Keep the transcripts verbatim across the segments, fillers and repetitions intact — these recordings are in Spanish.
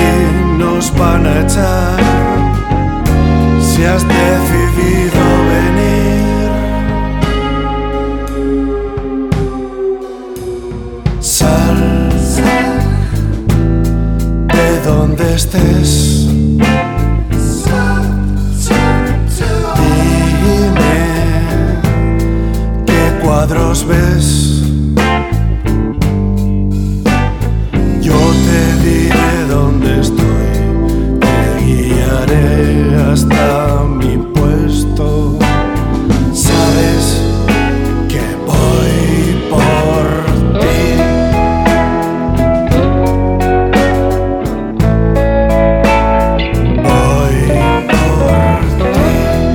nos van a echar si has decidido venir. Sal de donde estés. Dime qué cuadros ves. Yo te diré dónde estoy, te guiaré hasta mi puesto. Sabes que voy por ti. Voy por ti.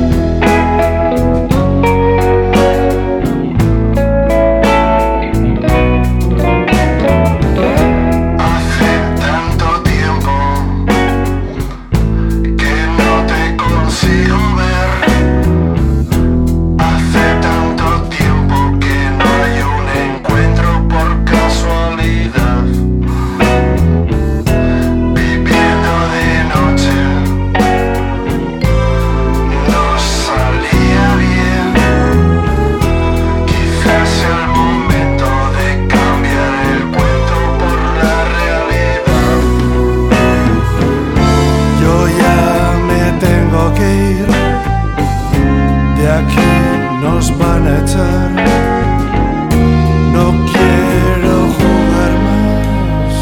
Hace tanto tiempo que no te consigo ver. Hace tanto tiempo que no hay un encuentro por casualidad. Viviendo de noche no salía bien. Quizás sea el momento de cambiar el cuento por la realidad. Yo ya me tengo que ir, de aquí nos van a echar. No quiero jugar más.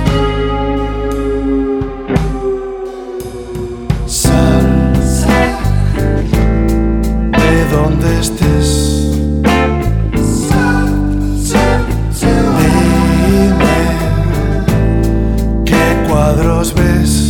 Sal de donde estés. Dime qué cuadros ves.